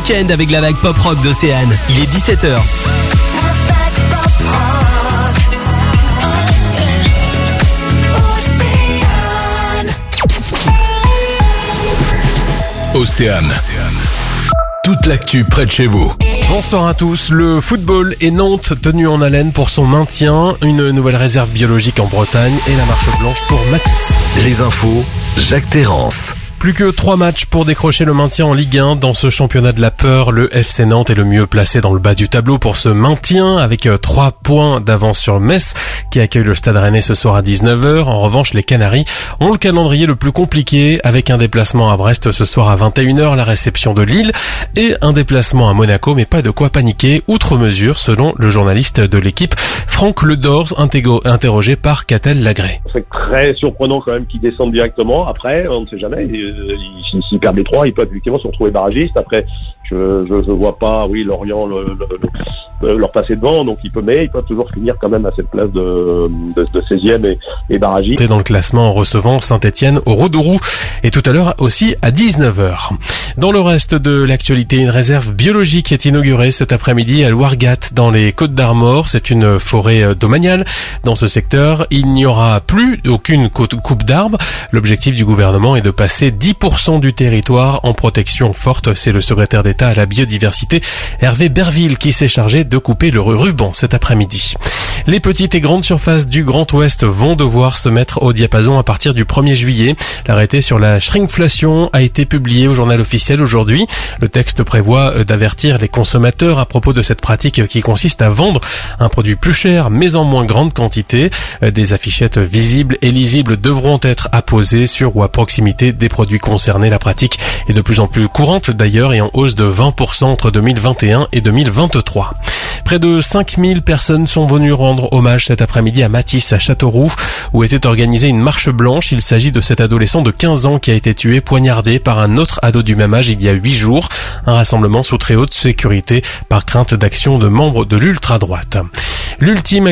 week-end avec la vague pop rock d'Océane. Il est 17h. Océane. Toute l'actu près de chez vous. Bonsoir à tous. Le football et Nantes tenu en haleine pour son maintien. Une nouvelle réserve biologique en Bretagne et la marche blanche pour Matisse. Les infos, Jacques Terrance. Plus que 3 matchs pour décrocher le maintien en Ligue 1. Dans ce championnat de la peur, le FC Nantes est le mieux placé dans le bas du tableau pour ce maintien, avec 3 points d'avance sur Metz, qui accueille le Stade Rennais ce soir à 19h. En revanche, les Canaries ont le calendrier le plus compliqué, avec un déplacement à Brest ce soir à 21h, la réception de Lille, et un déplacement à Monaco, mais pas de quoi paniquer, outre mesure, selon le journaliste de l'équipe, Franck Ledors, interrogé par Catel Lagré. C'est très surprenant quand même qu'ils descendent directement. Après, on ne sait jamais. S'ils perdent les 3, ils peuvent effectivement se retrouver barragistes. Après, je vois pas, Lorient leur passer devant, donc ils peuvent toujours finir quand même à cette place de 16e et barragiste. Dans le classement en recevant Saint-Etienne au Rodourou, et tout à l'heure aussi à 19h. Dans le reste de l'actualité, une réserve biologique est inaugurée cet après-midi à Louargat, dans les Côtes-d'Armor. C'est une forêt domaniale. Dans ce secteur, il n'y aura plus aucune coupe d'arbres. L'objectif du gouvernement est de passer 10% du territoire en protection forte. C'est le secrétaire d'État à la biodiversité, Hervé Berville, qui s'est chargé de couper le ruban cet après-midi. Les petites et grandes surfaces du Grand Ouest vont devoir se mettre au diapason à partir du 1er juillet. L'arrêté sur la shrinkflation a été publié au journal officiel aujourd'hui. Le texte prévoit d'avertir les consommateurs à propos de cette pratique qui consiste à vendre un produit plus cher mais en moins grande quantité. Des affichettes visibles et lisibles devront être apposées sur ou à proximité des produits concernés. La pratique est de plus en plus courante d'ailleurs et en hausse de 20% entre 2021 et 2023. Près de 5000 personnes sont venues rendre hommage cet après-midi à Matisse à Châteauroux, où était organisée une marche blanche. Il s'agit de cet adolescent de 15 ans qui a été tué poignardé par un autre ado du même âge il y a 8 jours. Un rassemblement sous très haute sécurité par crainte d'action de membres de l'ultra-droite. L'ultime...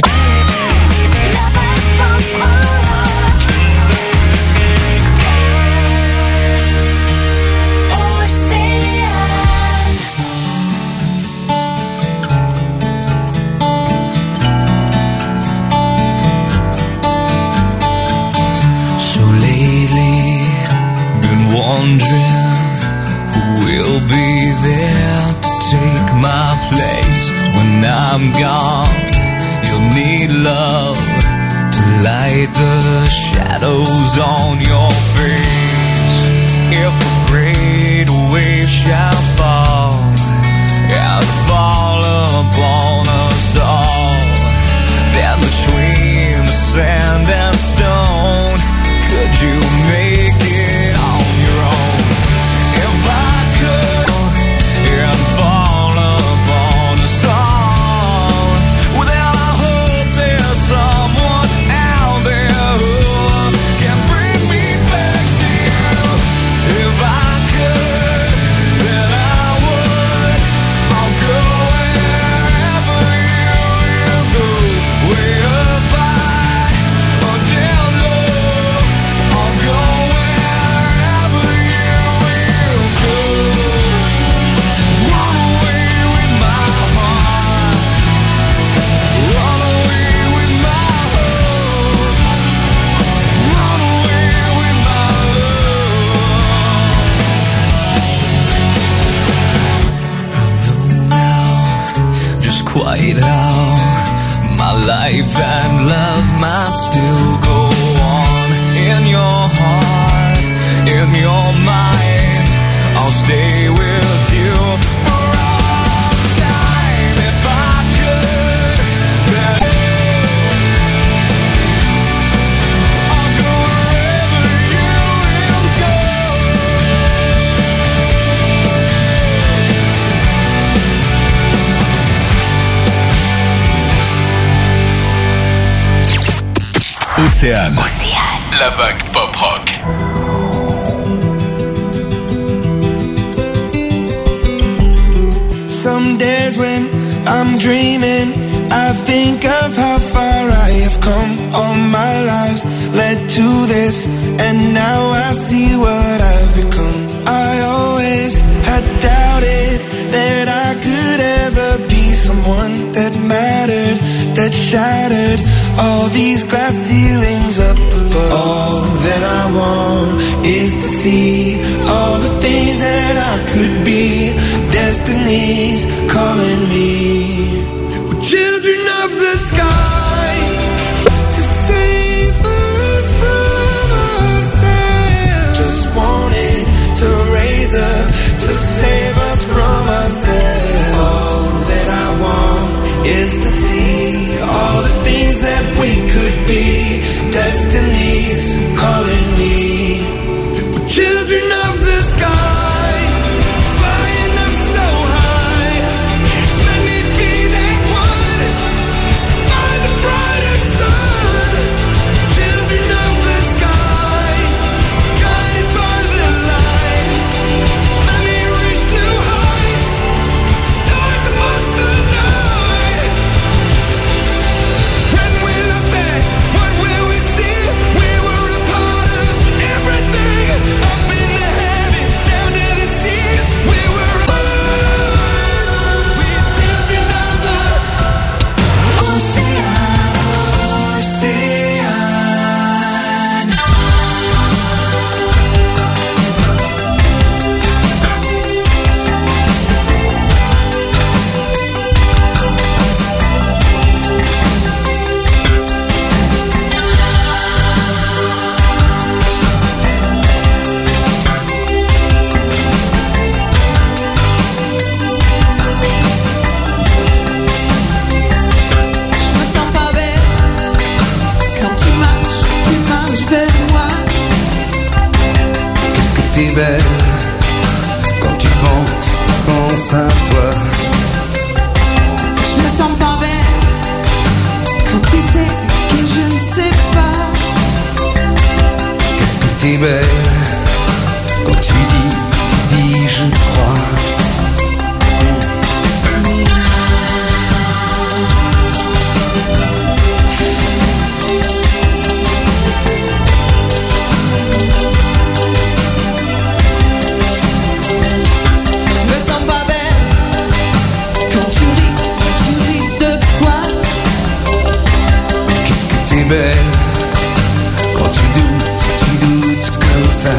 Wondering who will be there to take my place when I'm gone. You'll need love to light the shadows on your face. If a great wave shall fall and fall upon us all, then between the sand and stone, could you make it on your own? If I could and fall upon us all, well then I hope there's someone out there who can bring me back to you. If I could, then I would. I'll go wherever you go, way up high or down low. I'll go wherever you will go. Run away with my heart. Run away with my hope. Run away with my love. I know now just quite how my life and love might still go on. In your heart, in your mind, I'll stay with you for all time. If I could, then I'll go wherever you will go. Océane. La vague pop rock. Some days when I'm dreaming, I think of how far I have come. All my lives led to this, and now I see what I've become. I always had doubted that shattered all these glass ceilings up above. All that I want is to see all the things that I could be. Destiny's calling me. We're children of the sky, to save us from ourselves. Just wanted to raise up, to save us from ourselves. All that I want is to see all the things that we could be. Destiny's calling me. We're children of the sky, flying up so high. Let me be that one to find the brighter sun. Children of the sky, guided by the light. Let me reach new heights, stars amongst the night. When we look back, what will we see? We were a part of everything. Up in the heavens, down to the seas. We were we're children of the ocean. Je me sens pas belle quand tu marches vers moi. Qu'est-ce que t'es belle quand tu penses à toi. Je me sens pas belle quand tu sais que je ne sais pas. Qu'est-ce que t'es belle quand tu dis je crois. Je me sens pas belle quand tu ris de quoi? Qu'est-ce que t'es belle quand tu doutes comme ça.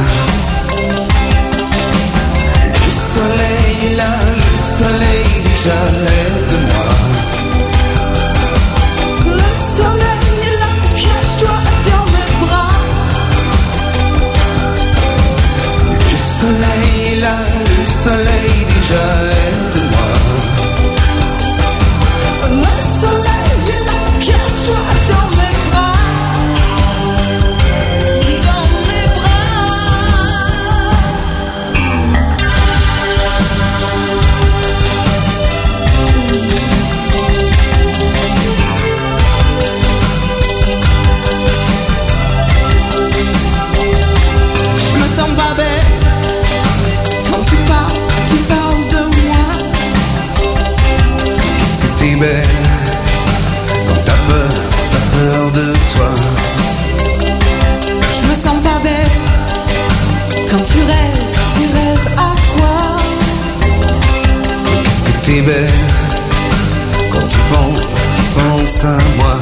Le soleil est là, le soleil déjà aide-moi. Le soleil est là, cache-toi dans mes bras. Le soleil est là, le soleil déjà aide-moi. Le soleil est là, cache-toi dans mes bras. Dans mes Je me sens pas belle quand tu parles de moi. Qu'est-ce que t'es belle quand t'as peur de toi. Je me sens pas belle quand tu rêves à quoi? Qu'est-ce que t'es belle quand tu penses à moi.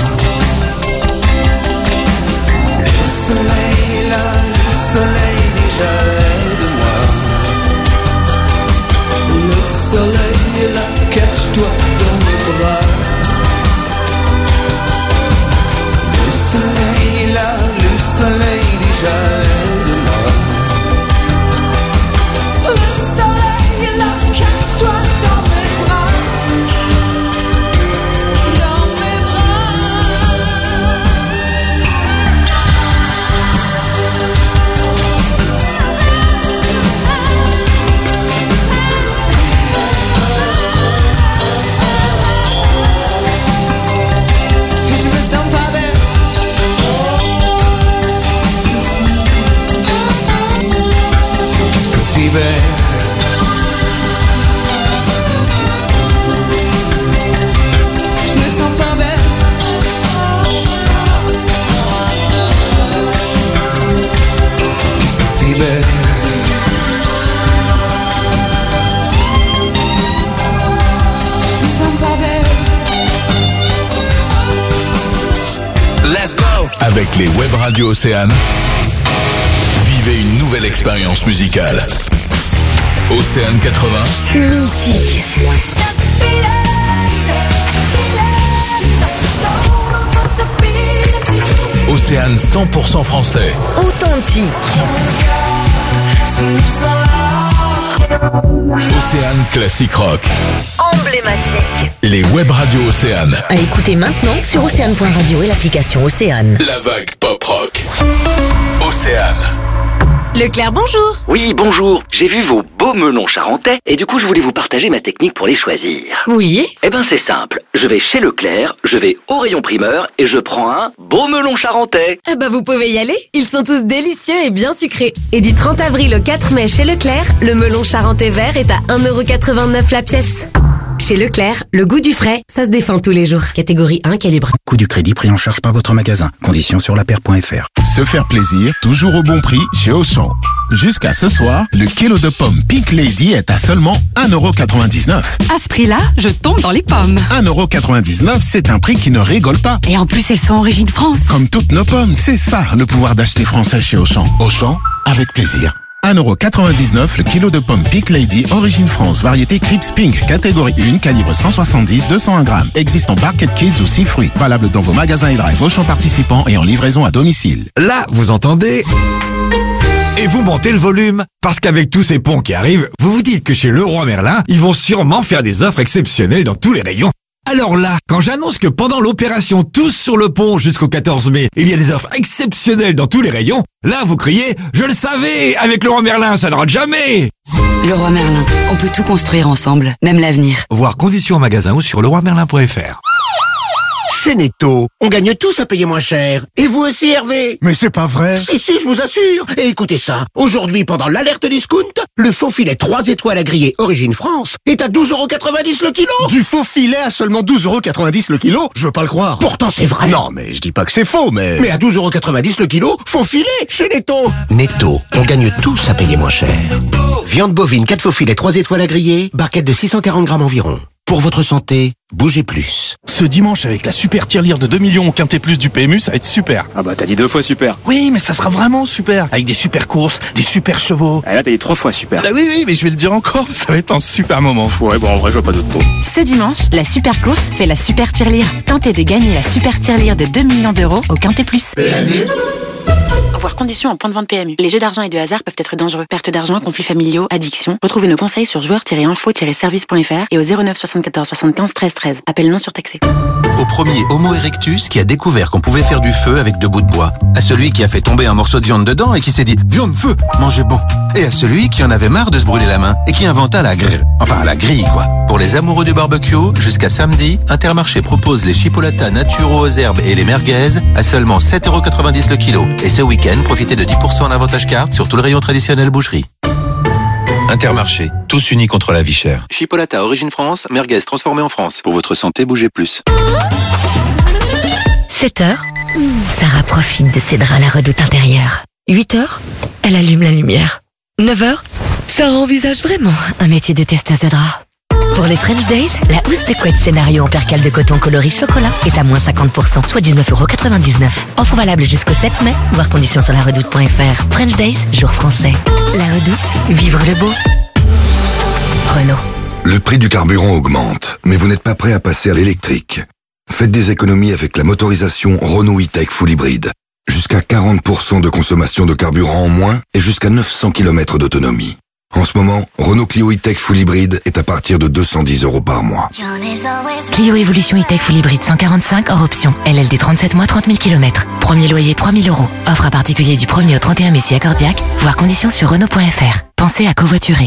Le soleil est là, le soleil déjà aide-moi. Le soleil est là, cache-toi dans mes bras. Le soleil est là, le soleil déjà aide-moi. Le soleil est là, cache-toi dans mes bras. Dans mes Je me sens pas belle Avec les web radios Océane, vivez une nouvelle expérience musicale. Océane 80. Mythique. Océane 100% français. Authentique. Océane classique rock. Emblématique. Les web radios Océane. À écouter maintenant sur océane.radio et l'application Océane. La vague pop rock. Océane. Leclerc, bonjour. Oui, bonjour. J'ai vu vos beaux melons charentais et du coup, je voulais vous partager ma technique pour les choisir. Oui. Eh ben, c'est simple. Je vais chez Leclerc, je vais au rayon primeur et je prends un beau melon charentais. Eh ben, vous pouvez y aller. Ils sont tous délicieux et bien sucrés. Et du 30 avril au 4 mai chez Leclerc, le melon charentais vert est à 1,89€ la pièce. Chez Leclerc, le goût du frais, ça se défend tous les jours. Catégorie 1, calibre. Coût du crédit pris en charge par votre magasin. Conditions sur laper.fr. Se faire plaisir, toujours au bon prix chez Auchan. Jusqu'à ce soir, le kilo de pommes Pink Lady est à seulement 1,99€. À ce prix-là, je tombe dans les pommes. 1,99€, c'est un prix qui ne rigole pas. Et en plus, elles sont origine France. Comme toutes nos pommes, c'est ça le pouvoir d'acheter français chez Auchan. Auchan, avec plaisir. 1,99€ le kilo de pommes Pink Lady, origine France, variété Crips Pink, catégorie 1, calibre 170, 201 grammes. Existe en Barquette Kids ou 6 fruits. Valable dans vos magasins et drive Auchan participants et en livraison à domicile. Là, vous entendez ? Et vous montez le volume. Parce qu'avec tous ces ponts qui arrivent, vous vous dites que chez Leroy Merlin, ils vont sûrement faire des offres exceptionnelles dans tous les rayons. Alors là, quand j'annonce que pendant l'opération Tous sur le pont jusqu'au 14 mai, il y a des offres exceptionnelles dans tous les rayons, là vous criez « Je le savais, avec Leroy Merlin, ça ne rate jamais !» Leroy Merlin, on peut tout construire ensemble, même l'avenir. Voir conditions en magasin ou sur leroymerlin.fr. Chez Netto, on gagne tous à payer moins cher. Et vous aussi, Hervé? Mais c'est pas vrai. Si, je vous assure. Et écoutez ça. Aujourd'hui, pendant l'alerte discount, le faux filet 3 étoiles à griller Origine France est à 12,90€ le kilo. Du faux filet à seulement 12,90€ le kilo? Je veux pas le croire. Pourtant, c'est vrai. Non, mais je dis pas que c'est faux, mais... Mais à 12,90€ le kilo, faux filet chez Netto. Netto, on gagne tous à payer moins cher. Viande bovine, 4 faux filets 3 étoiles à griller, barquette de 640 grammes environ. Pour votre santé, bougez plus. Ce dimanche, avec la super tirelire de 2 millions au Quintet Plus du PMU, ça va être super. Ah bah t'as dit 2 fois super. Oui, mais ça sera vraiment super. Avec des super courses, des super chevaux. Ah là t'as dit 3 fois super. Ah oui, mais je vais le dire encore, ça va être un super moment. Ouais, bon en vrai je vois pas d'autres mots. Ce dimanche, la super course fait la super tirelire. Tentez de gagner la super tirelire de 2 millions d'euros au Quintet Plus. PMU. Voir conditions en point de vente PMU. Les jeux d'argent et de hasard peuvent être dangereux. Perte d'argent, conflits familiaux, addiction. Retrouvez nos conseils sur joueurs-info-service.fr et au 09 74 75 13 13. Appel non surtaxé. Au premier Homo erectus qui a découvert qu'on pouvait faire du feu avec 2 bouts de bois. À celui qui a fait tomber un morceau de viande dedans et qui s'est dit « Viande, feu, mangez bon ». Et à celui qui en avait marre de se brûler la main et qui inventa la grille. Enfin, la grille, quoi. Pour les amoureux du barbecue, jusqu'à samedi, Intermarché propose les chipolatas naturaux aux herbes et les merguez à seulement 7,90€ le kilo. Et ce week-end, profitez de 10% en avantage carte sur tout le rayon traditionnel boucherie. Intermarché, tous unis contre la vie chère. Chipolata Origine France, merguez transformée en France. Pour votre santé, bougez plus. 7h, Sarah profite de ses draps à la redoute intérieure. 8h, elle allume la lumière. 9h, Sarah envisage vraiment un métier de testeuse de draps. Pour les French Days, la housse de couette scénario en percale de coton coloris chocolat est à moins 50%, soit du 9,99€. Offre valable jusqu'au 7 mai, voir conditions sur laredoute.fr. French Days, jour français. La Redoute, vivre le beau. Renault. Le prix du carburant augmente, mais vous n'êtes pas prêt à passer à l'électrique. Faites des économies avec la motorisation Renault E-Tech Full Hybrid. Jusqu'à 40% de consommation de carburant en moins et jusqu'à 900 km d'autonomie. En ce moment, Renault Clio E-Tech Full Hybrid est à partir de 210€ par mois. Clio Evolution E-Tech Full Hybrid 145 hors option. LLD 37 mois, 30 000 km. Premier loyer 3 000€. Offre à particulier du 1er au 31 mai si accordiaque. Voir conditions sur Renault.fr. Pensez à covoiturer.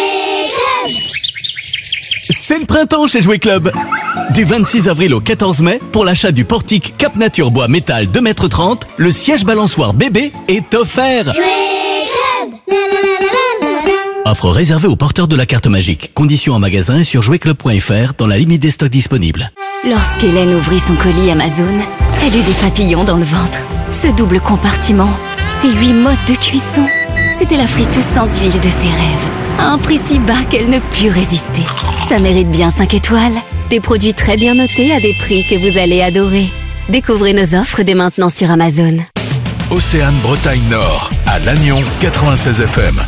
C'est le printemps chez Jouet Club. Du 26 avril au 14 mai, pour l'achat du portique Cap Nature Bois Métal 2,30 m, le siège balançoire bébé est offert. Offre réservée aux porteurs de la carte magique. Conditions en magasin et sur jouetclub.fr dans la limite des stocks disponibles. Lorsqu'Hélène ouvrit son colis Amazon, elle eut des papillons dans le ventre. Ce double compartiment, ces 8 modes de cuisson, c'était la friteuse sans huile de ses rêves. À un prix si bas qu'elle ne put résister. Ça mérite bien 5 étoiles. Des produits très bien notés à des prix que vous allez adorer. Découvrez nos offres dès maintenant sur Amazon. Océane Bretagne Nord, à Lannion 96 FM.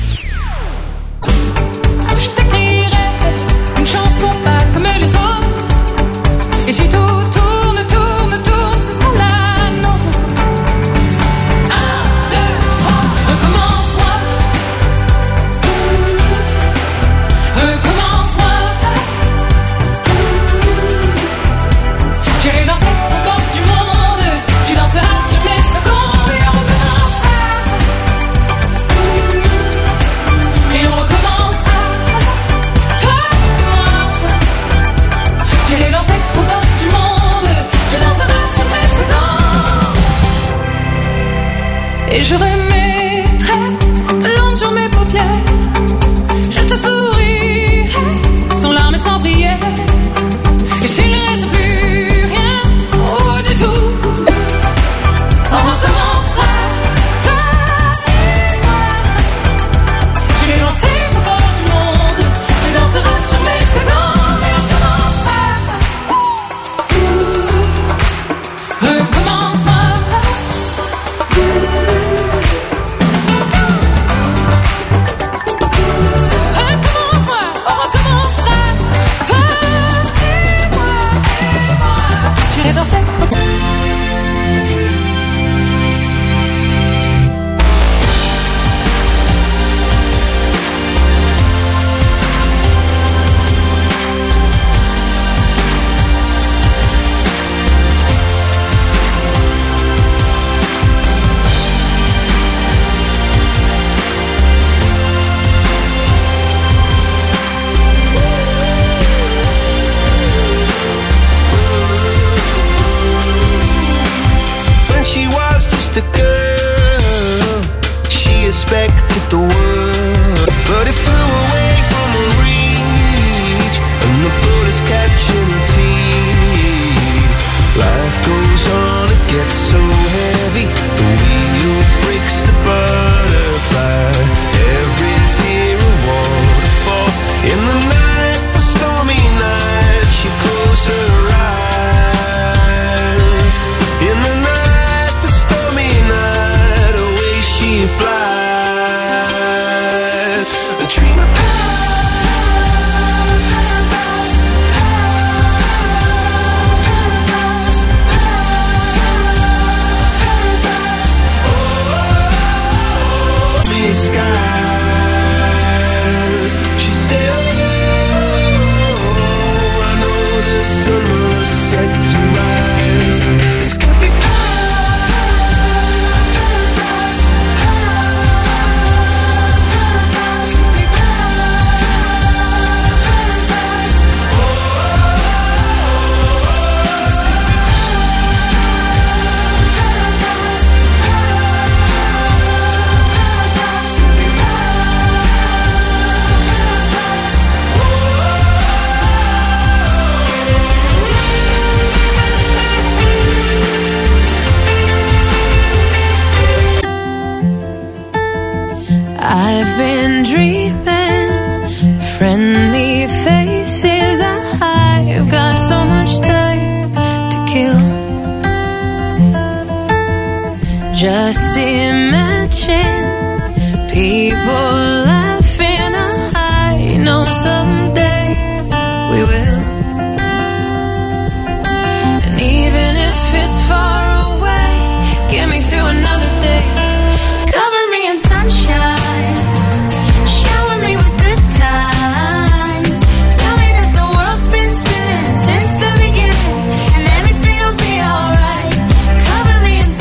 Je t'écrirai une chanson pas comme les autres. Et si tout tourne, tourne, tourne, ce sera la nôtre. 1, 2, 3, recommence-moi. Recommence-moi. J'irai danser aux portes du monde. Tu danseras sur mes secondes et on recommencera. Et on recommencera. Toi et moi. J'irai danser aux portes du monde. Tu danseras sur mes secondes. Et je remettrai l'onde sur mes paupières. Je te sourirai sans larmes et sans prière. Et s'il ne reste plus rien, oh du tout, on recommencera, toi et moi. Je vais danser au bord du monde, tu danseras sur mes secondes et on recommencera. Recommence-moi. Recommence-moi, on recommencera, toi et moi. J'irai danser. When she was just a girl, she expected the world, but it flew away from her reach, and the bullets catching her teeth. Life goes on, it gets so heavy, the wheel breaks the butterfly. Every tear a waterfall. In the night, the stormy night, she closed her eyes. In the night, the stormy night, away she flies. A dream of paradise, paradise, paradise. Me skies. She said, oh, I know the sun was set to rise. This could be paradise, paradise, could be paradise. Oh, this could be paradise, paradise, could be I've been dreaming, friendly faces. I've got so much time to kill. Just imagine people laughing. I know someday we will. And even if it's far away, get me through another day. Cover me in sunshine, shower me with good times. Tell me that the world's been spinning since the beginning, and everything will be alright. Cover me in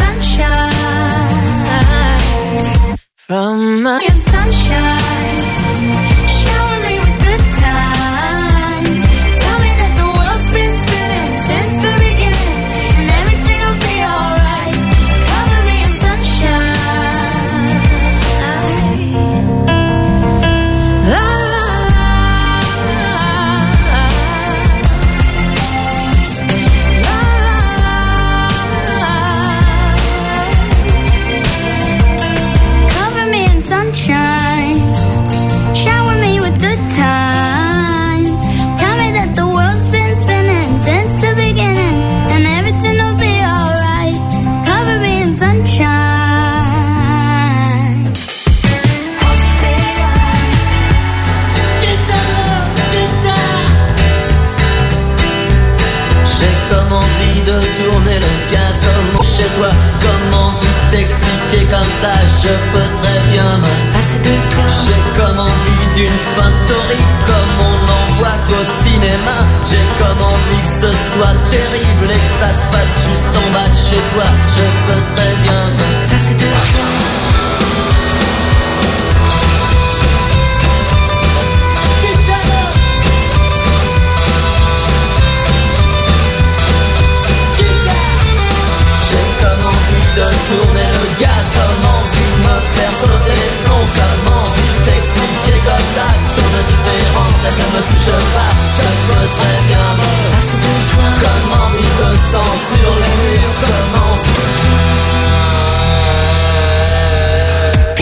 sunshine, from in sunshine, shower me with good times. Tell me that the world's been spinning since the beginning, and everything will be alright. Cover me in sunshine. La la la, la la la. Cover me in sunshine.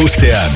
Océane.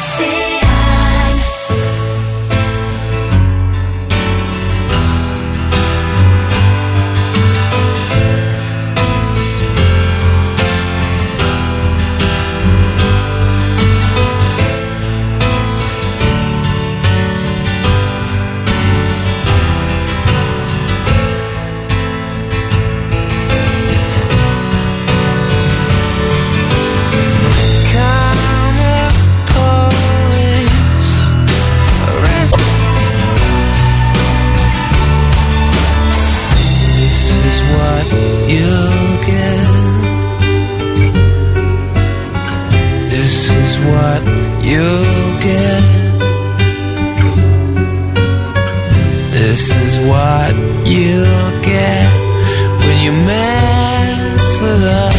This is what you get when you mess with us.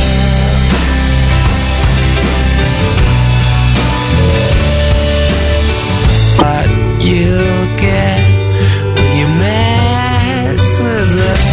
What you get when you mess with us.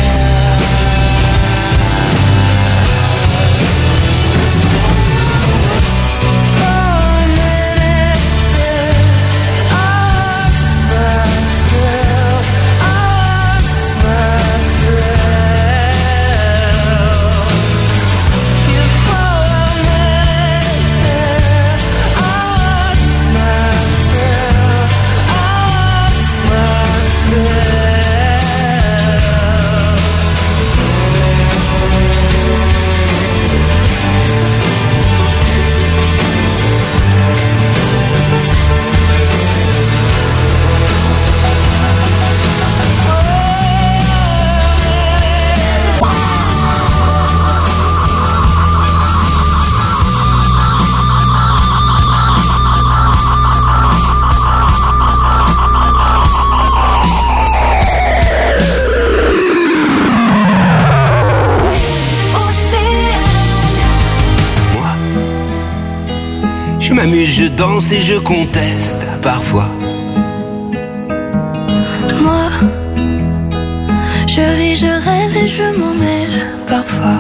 Je m'amuse, je danse et je conteste parfois. Moi, je ris, je rêve et je m'en mêle parfois.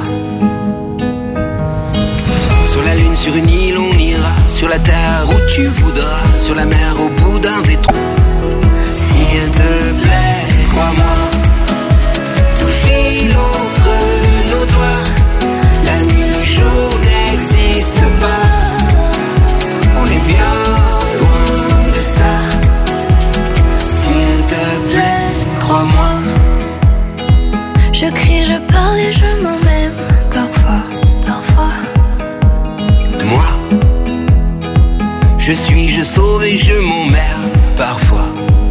Sur la lune, sur une île, on ira. Sur la terre où tu voudras. Sur la mer, au bout d'un détroit. S'il te plaît, crois-moi, tout file entre nos doigts. La nuit, le jour n'existe pas. On est bien loin de ça. S'il te plaît, crois-moi. Je crie, je parle et je m'en même parfois. Moi, je suis, je sauve et je m'emmerde parfois.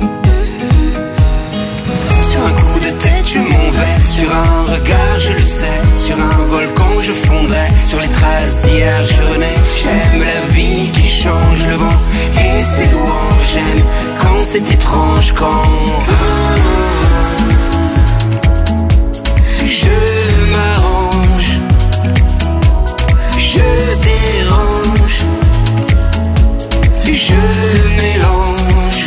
Sur un coup de tête, je m'en vais. Sur un regard, je le sais. Sur un volcan, je fondrai. Sur les traces d'hier, je renais. J'aime la vie qui change le vent et ses louanges. J'aime quand c'est étrange, quand je m'arrange, je dérange, je mélange.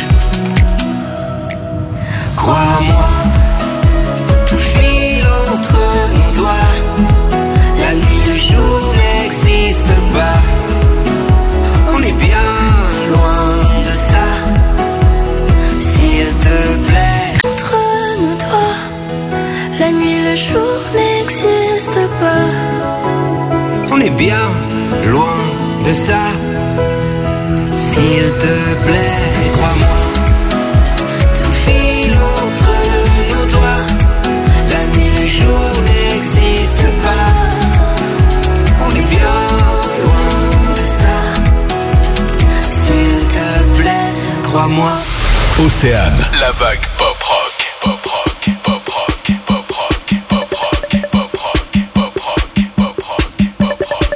Crois-moi, tout file entre nos doigts. La nuit, le jour n'existe pas. On est bien loin de ça. S'il te plaît. Entre nos doigts, la nuit, le jour n'existe pas. On est bien loin de ça. S'il te plaît, crois-moi. Tout file entre nos doigts. La nuit, le jour n'existe pas. On est bien loin de ça. S'il te plaît, crois-moi. Océane, la vague pop rock, pop rock, pop rock, pop rock, pop rock, pop rock, pop rock, pop rock, pop rock.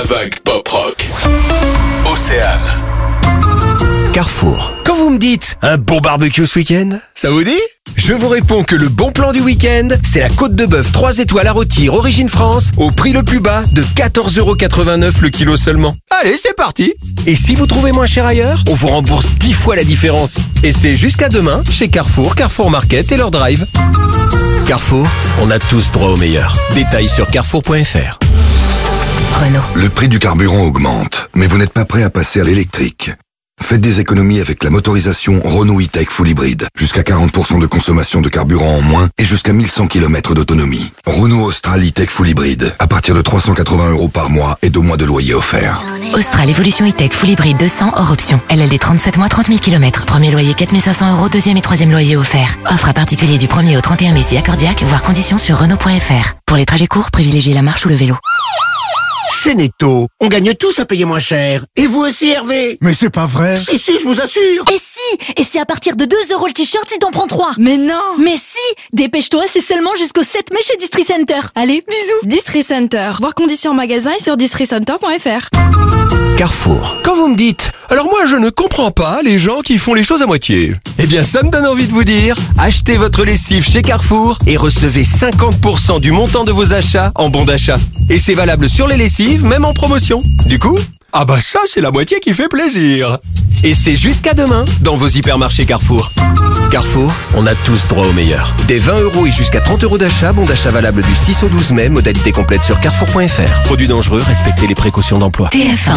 vague pop rock. Océane. Carrefour. Quand vous me dites un bon barbecue ce week-end, ça vous dit? Je vous réponds que le bon plan du week-end, c'est la côte de bœuf 3 étoiles à rôtir Origine France au prix le plus bas de 14,89€ le kilo seulement. Allez, c'est parti. Et si vous trouvez moins cher ailleurs, on vous rembourse 10 fois la différence. Et c'est jusqu'à demain chez Carrefour, Carrefour Market et leur drive. Carrefour, on a tous droit au meilleur. Détails sur carrefour.fr. Renault. Le prix du carburant augmente, mais vous n'êtes pas prêt à passer à l'électrique. Faites des économies avec la motorisation Renault E-Tech Full Hybrid. Jusqu'à 40% de consommation de carburant en moins et jusqu'à 1100 km d'autonomie. Renault Austral E-Tech Full Hybrid. À partir de 380€ par mois et 2 mois de loyer offert. Austral Evolution E-Tech Full Hybrid 200 hors option. LLD 37 mois, 30 000 km. Premier loyer 4 500€, deuxième et troisième loyer offert. Offre à particulier du 1er au 31 mai si accordiaque, voire conditions sur Renault.fr. Pour les trajets courts, privilégiez la marche ou le vélo. Chez Netto, on gagne tous à payer moins cher. Et vous aussi, Hervé? Mais c'est pas vrai. Si, je vous assure. Et si? Et c'est à partir de 2€ le t-shirt si t'en prends 3. Mais non. Mais si. Dépêche-toi, c'est seulement jusqu'au 7 mai chez Distri Center. Allez, bisous. Distri Center. Voir conditions en magasin et sur districenter.fr. Carrefour. Quand vous me dites, alors moi je ne comprends pas les gens qui font les choses à moitié. Eh bien ça me donne envie de vous dire, achetez votre lessive chez Carrefour et recevez 50% du montant de vos achats en bon d'achat. Et c'est valable sur les lessives, même en promotion. Du coup, ah bah ça c'est la moitié qui fait plaisir. Et c'est jusqu'à demain dans vos hypermarchés Carrefour. Carrefour, on a tous droit au meilleur. Des 20€ et jusqu'à 30€ d'achat, bon d'achat valable du 6 au 12 mai, modalité complète sur carrefour.fr. Produits dangereux, respectez les précautions d'emploi. TF1.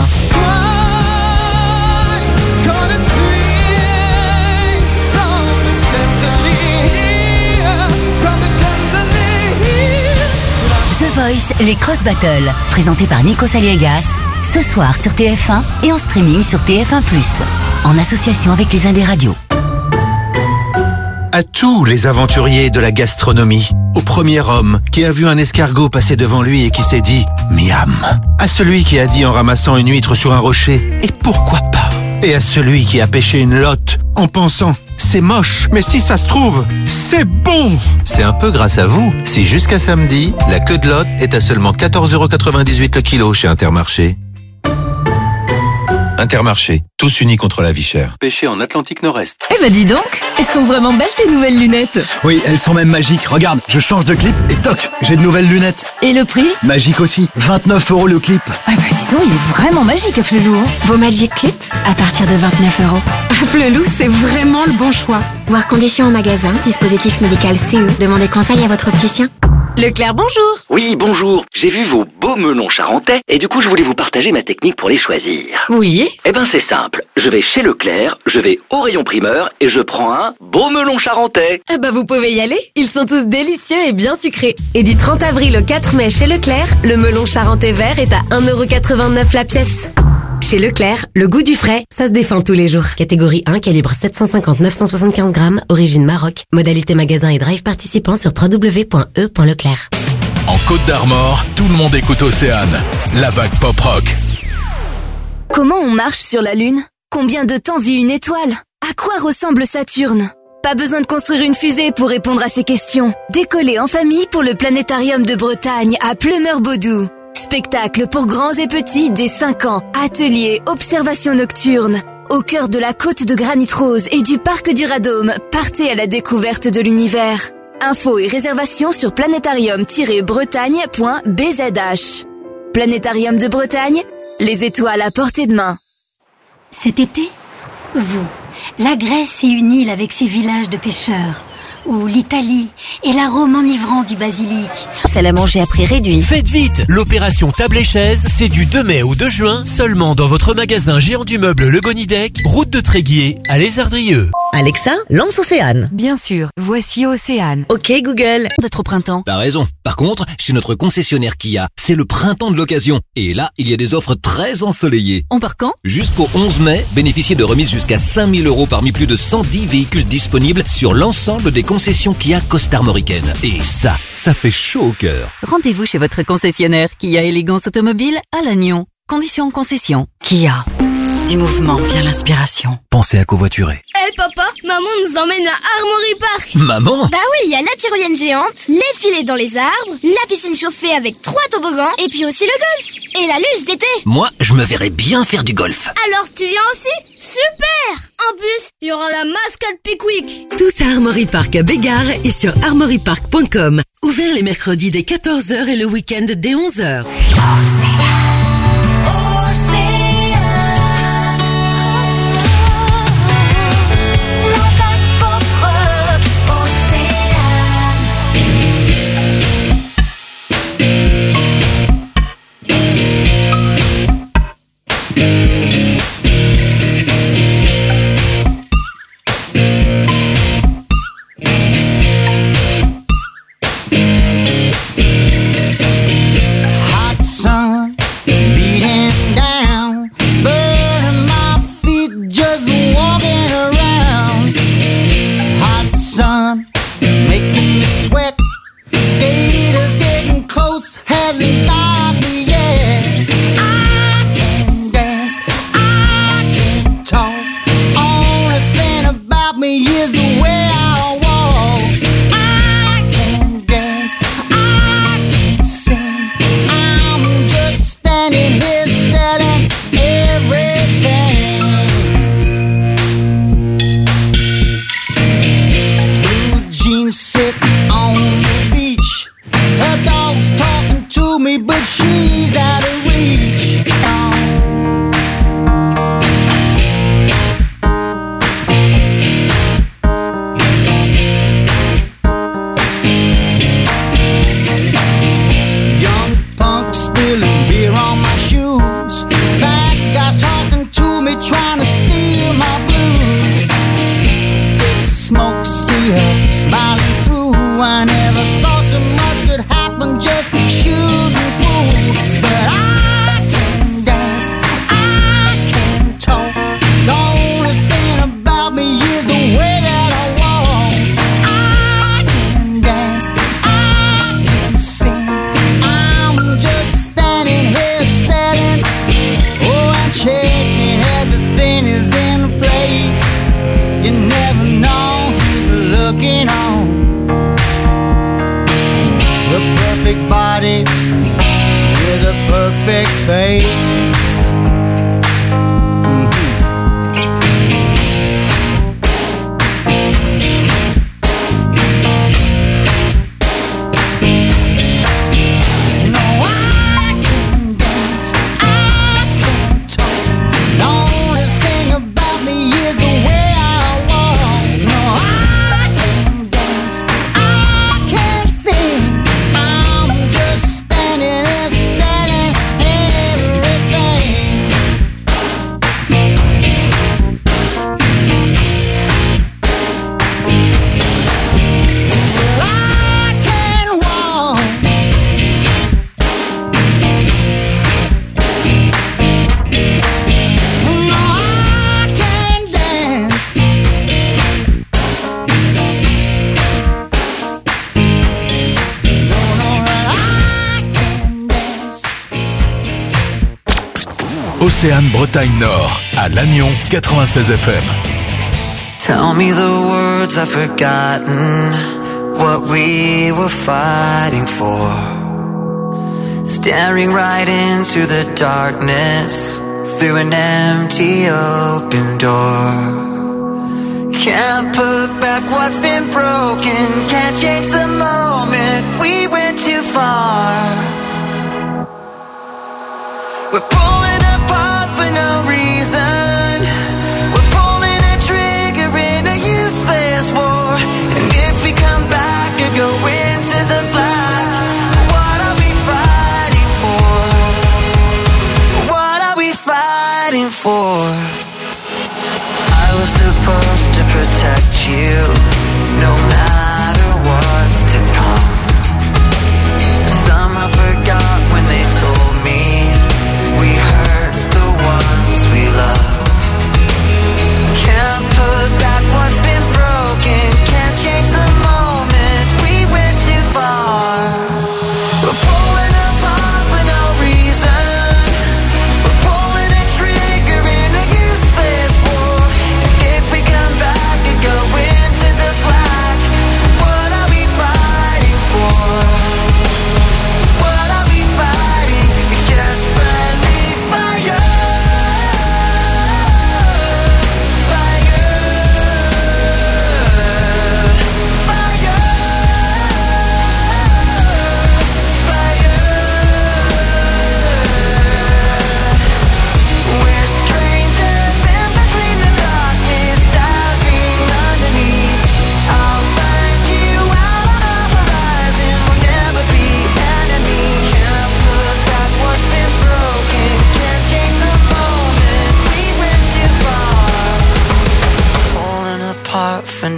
The Voice, les Cross Battles, présenté par Nico Saliegas, ce soir sur TF1 et en streaming sur TF1+, en association avec les Indés Radio. À tous les aventuriers de la gastronomie, au premier homme qui a vu un escargot passer devant lui et qui s'est dit « miam », à celui qui a dit en ramassant une huître sur un rocher « et pourquoi pas ?» et à celui qui a pêché une lotte en pensant « c'est moche, mais si ça se trouve, c'est bon !» C'est un peu grâce à vous si jusqu'à samedi, la queue de lotte est à seulement 14,98€ le kilo chez Intermarché. Intermarché, tous unis contre la vie chère. Pêché en Atlantique Nord-Est. Eh ben dis donc, elles sont vraiment belles tes nouvelles lunettes. Oui, elles sont même magiques. Regarde, je change de clip et toc, j'ai de nouvelles lunettes. Et le prix? Magique aussi, 29€ le clip. Ah bah dis donc, il est vraiment magique Afflelou. Vos Magic Clip à partir de 29€. Afflelou, c'est vraiment le bon choix. Voir conditions en magasin, dispositif médical CE. Demandez conseil à votre opticien. Leclerc, bonjour. Oui, bonjour. J'ai vu vos beaux melons charentais et du coup je voulais vous partager ma technique pour les choisir. Oui. Eh ben c'est simple. Je vais chez Leclerc, je vais au rayon primeur et je prends un beau melon charentais. Ah bah vous pouvez y aller, ils sont tous délicieux et bien sucrés. Et du 30 avril au 4 mai chez Leclerc, le melon charentais vert est à 1,89€ la pièce. Chez Leclerc, le goût du frais, ça se défend tous les jours. Catégorie 1, calibre 750-975 grammes, origine Maroc. Modalité magasin et drive participant sur www.e.leclerc. En Côte d'Armor, tout le monde écoute Océane, la vague pop rock. Comment on marche sur la Lune? Combien de temps vit une étoile? À quoi ressemble Saturne? Pas besoin de construire une fusée pour répondre à ces questions. Décollez en famille pour le Planétarium de Bretagne à Pleumeur-Baudou. Spectacle pour grands et petits dès 5 ans. Ateliers, observations nocturnes. Au cœur de la côte de Granit Rose et du parc du Radôme, partez à la découverte de l'univers. Infos et réservations sur planétarium-bretagne.bzh. Planétarium de Bretagne, les étoiles à portée de main. Cet été, vous, la Grèce et une île avec ses villages de pêcheurs. Ou l'Italie et l'arôme enivrant du basilic. Salle à manger à prix réduit. Faites vite, l'opération table et chaise, c'est du 2 mai au 2 juin, seulement dans votre magasin géant du meuble Le Gonidec, route de Tréguier, à Lézardrieux. Alexa, lance Océane. Bien sûr, voici Océane. Ok Google. D'être au printemps. T'as raison. Par contre, chez notre concessionnaire Kia, c'est le printemps de l'occasion. Et là, il y a des offres très ensoleillées. On part quand? Jusqu'au 11 mai, bénéficiez de remises jusqu'à 5 000 € parmi plus de 110 véhicules disponibles sur l'ensemble des concessions Kia costarmoricaines. Et ça fait chaud au cœur. Rendez-vous chez votre concessionnaire Kia Élégance Automobile à Lannion. Conditions en concession. Kia. Du mouvement vient l'inspiration. Pensez à covoiturer. Hé papa, maman nous emmène à Armory Park. Maman? Bah oui, il y a la tyrolienne géante, les filets dans les arbres, la piscine chauffée avec 3 toboggans et puis aussi le golf. Et la luge d'été. Moi, je me verrais bien faire du golf. Alors tu viens aussi? Super! En plus, il y aura la mascotte Pickwick. Tous à Armory Park à Bégard et sur armorypark.com. Ouvert les mercredis dès 14h et le week-end dès 11h. Hot sun beating down, burning my feet just walking around. Hot sun making me sweat. Haters getting close, hasn't got me yet. I can dance, I can talk. Only thing about me is the way I walk. I can dance, I can sing. I'm just standing here selling everything. Blue jeans sit on the beach. Her dog's talking to me, but she's out of reach. Young punk spilling beer on my shoes. Bad guys talking to me, trying to steal my blues. Thick smoke, see her smiling through. I never thought so much could happen, just shooting pool. But I can dance, I can talk. The only thing about me is the way that I walk. I can dance, I can sing. I'm just standing here selling. Oh, I'm checking everything is in place. You never know who's looking on. The perfect body with a perfect face. No, I can dance, I can talk. The only thing about me is the way I walk. No, I can dance, I can sing. I'm just standing there selling everything. I can walk. No, I can dance. Océane Bretagne Nord, à Lannion 96 FM. Tell me the words I've forgotten, what we were fighting for. Staring right into the darkness, through an empty open door. Can't put back what's been broken, can't change the moment, we went too far. We're pulling apart for no reason. We're pulling a trigger in a useless war. And if we come back or go into the black, what are we fighting for? What are we fighting for? I was supposed to protect you, no matter what's to come. Some I forgot when they told me we heard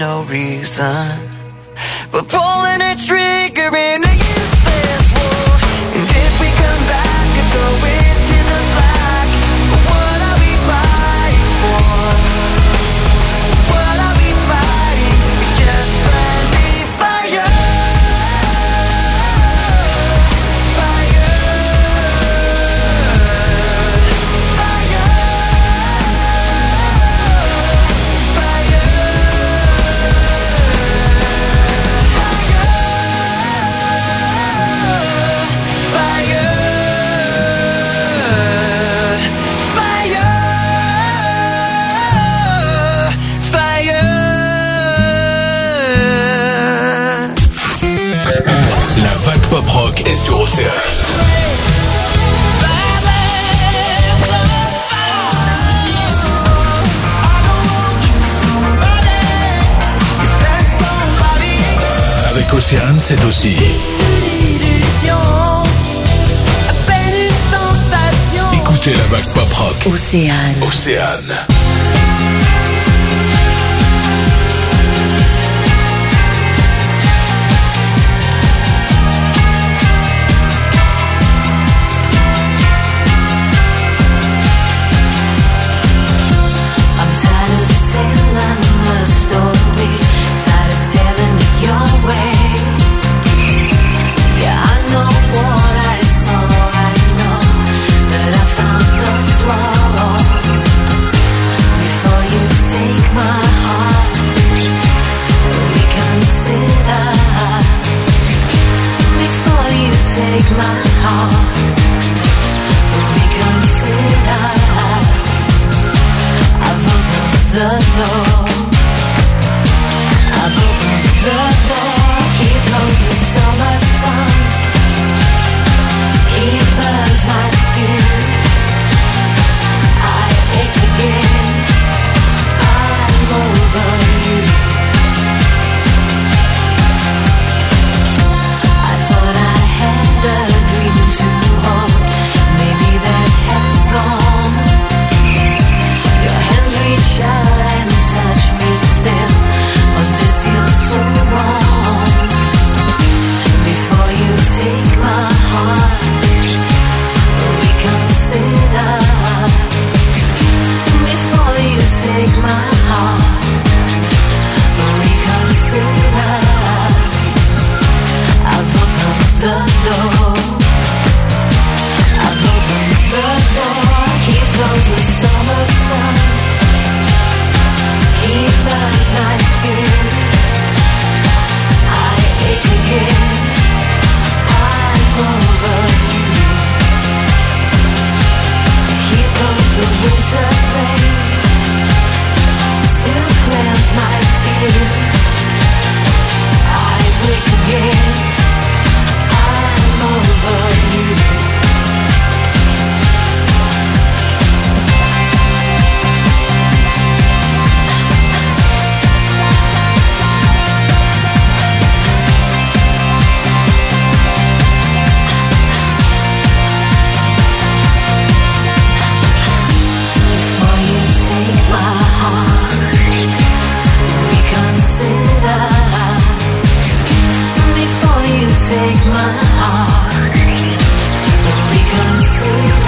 no reason. We're pulling a trigger in a useless war. And if we come back and go into the black, what are we fighting for? What are we fighting? It's just friendly fire. Pop Rock est sur Océane. Avec Océane, c'est aussi écoutez la vague Pop Rock. Océane. Océane. Take my heart, reconsider. I've opened the door. I've opened the door. Here comes the summer sun. He burns my skin. I ache again. I'm over you. To hold, maybe that has gone. Your hands reach out and touch me still, but this feels so wrong. Before you take my heart, reconsider. Before you take my heart, reconsider. I've opened the door. Here comes the summer sun. He burns my skin. I ache again. I'm over you. Here comes the winter rain to cleanse my skin. I wake again. I'm over you. Take my heart, reconsider.